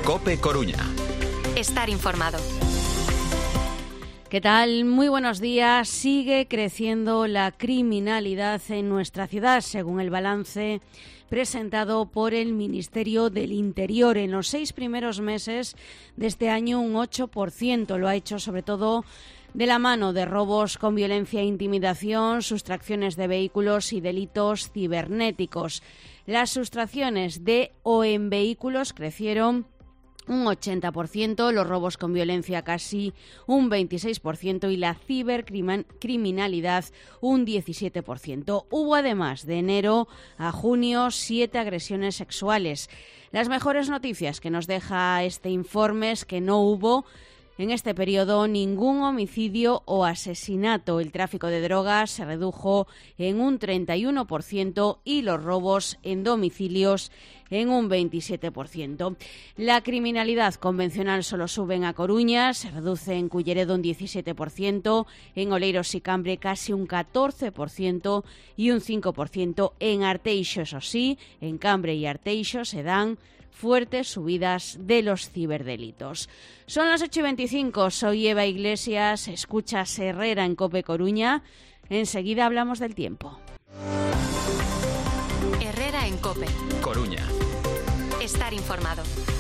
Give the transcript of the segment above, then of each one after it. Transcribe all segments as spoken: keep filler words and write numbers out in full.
COPE Coruña. Estar informado. ¿Qué tal? Muy buenos días. Sigue creciendo la criminalidad en nuestra ciudad, según el balance presentado por el Ministerio del Interior. En los seis primeros meses de este año, un ocho por ciento. Lo ha hecho sobre todo de la mano de robos con violencia e intimidación, sustracciones de vehículos y delitos cibernéticos. Las sustracciones de o en vehículos crecieron un ochenta por ciento, los robos con violencia casi un veintiséis por ciento y la cibercriminalidad un diecisiete por ciento. Hubo además de enero a junio siete agresiones sexuales. Las mejores noticias que nos deja este informe es que no hubo en este periodo ningún homicidio o asesinato. El tráfico de drogas se redujo en un treinta y uno por ciento y los robos en domicilios en un veintisiete por ciento. La criminalidad convencional solo sube en A Coruña, se reduce en Culleredo un diecisiete por ciento, en Oleiros y Cambre casi un catorce por ciento y un cinco por ciento en Arteixo. Eso sí, en Cambre y Arteixo se dan fuertes subidas de los ciberdelitos. Son las ocho y veinticinco, soy Eva Iglesias, escuchas Herrera en COPE Coruña. Enseguida hablamos del tiempo. Herrera en COPE Coruña. Estar informado.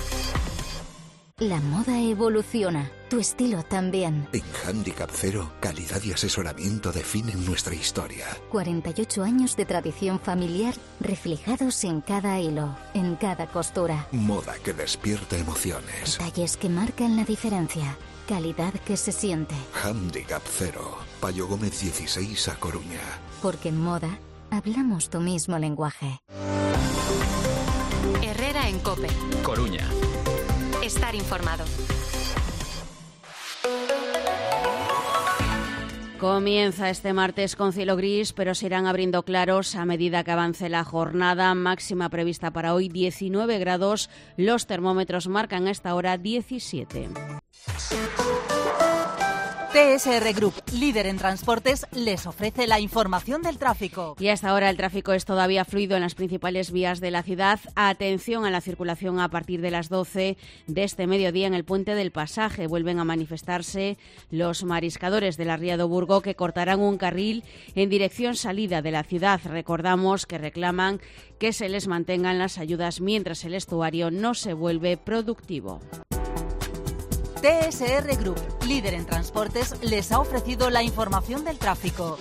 La moda evoluciona, tu estilo también. En Handicap Cero, calidad y asesoramiento definen nuestra historia. cuarenta y ocho años de tradición familiar reflejados en cada hilo, en cada costura. Moda que despierta emociones. Detalles que marcan la diferencia, calidad que se siente. Handicap Cero, Payo Gómez dieciséis, A Coruña. Porque en moda hablamos tu mismo lenguaje. Herrera en COPE Coruña. Estar informado. Comienza este martes con cielo gris, pero se irán abriendo claros a medida que avance la jornada. Máxima prevista para hoy diecinueve grados. Los termómetros marcan a esta hora diecisiete. T S R Group, líder en transportes, les ofrece la información del tráfico. Y hasta ahora el tráfico es todavía fluido en las principales vías de la ciudad. Atención a la circulación a partir de las doce de este mediodía en el Puente del Pasaje. Vuelven a manifestarse los mariscadores de la Ría do Burgo, que cortarán un carril en dirección salida de la ciudad. Recordamos que reclaman que se les mantengan las ayudas mientras el estuario no se vuelve productivo. T S R Group, líder en transportes, les ha ofrecido la información del tráfico.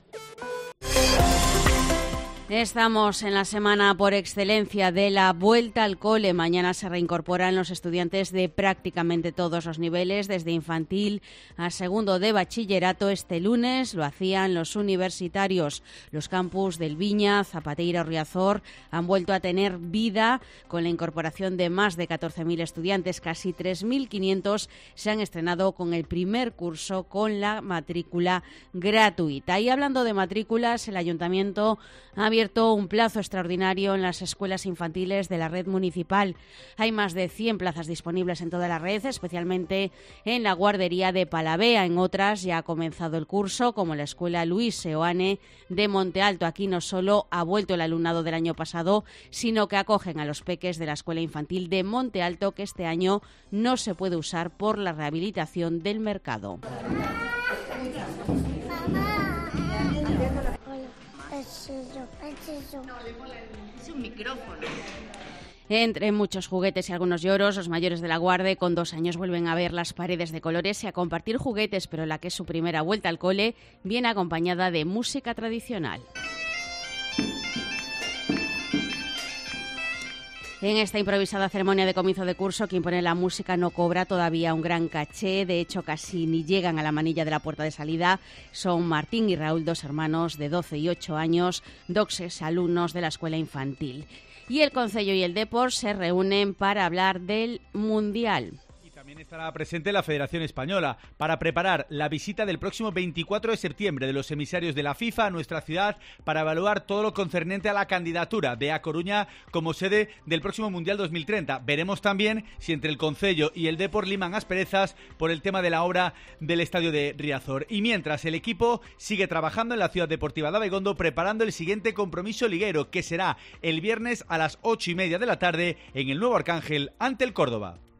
Estamos en la semana por excelencia de la vuelta al cole. Mañana se reincorporan los estudiantes de prácticamente todos los niveles, desde infantil a segundo de bachillerato. Este lunes lo hacían los universitarios. Los campus del Viña, Zapateira o Riazor han vuelto a tener vida con la incorporación de más de catorce mil estudiantes. Casi tres mil quinientos se han estrenado con el primer curso con la matrícula gratuita. Y hablando de matrículas, el Ayuntamiento ha abierto un plazo extraordinario en las escuelas infantiles de la red municipal. Hay más de cien plazas disponibles en toda la red, especialmente en la guardería de Palavea. En otras ya ha comenzado el curso, como la escuela Luis Seoane de Monte Alto. Aquí no solo ha vuelto el alumnado del año pasado, sino que acogen a los peques de la escuela infantil de Monte Alto, que este año no se puede usar por la rehabilitación del mercado. Es un micrófono. Entre muchos juguetes y algunos lloros, los mayores de la Guarde con dos años vuelven a ver las paredes de colores y a compartir juguetes, pero la que es su primera vuelta al cole viene acompañada de música tradicional. En esta improvisada ceremonia de comienzo de curso, quien pone la música no cobra todavía un gran caché. De hecho, casi ni llegan a la manilla de la puerta de salida. Son Martín y Raúl, dos hermanos de doce y ocho años, doxes alumnos de la escuela infantil. Y el Concello y el Depor se reúnen para hablar del Mundial. También estará presente la Federación Española para preparar la visita del próximo veinticuatro de septiembre de los emisarios de la FIFA a nuestra ciudad para evaluar todo lo concernente a la candidatura de A Coruña como sede del próximo Mundial dos mil treinta. Veremos también si entre el Concello y el Depor liman asperezas por el tema de la obra del estadio de Riazor. Y mientras, el equipo sigue trabajando en la Ciudad Deportiva de Abegondo preparando el siguiente compromiso liguero, que será el viernes a las ocho y media de la tarde en el Nuevo Arcángel ante el Córdoba.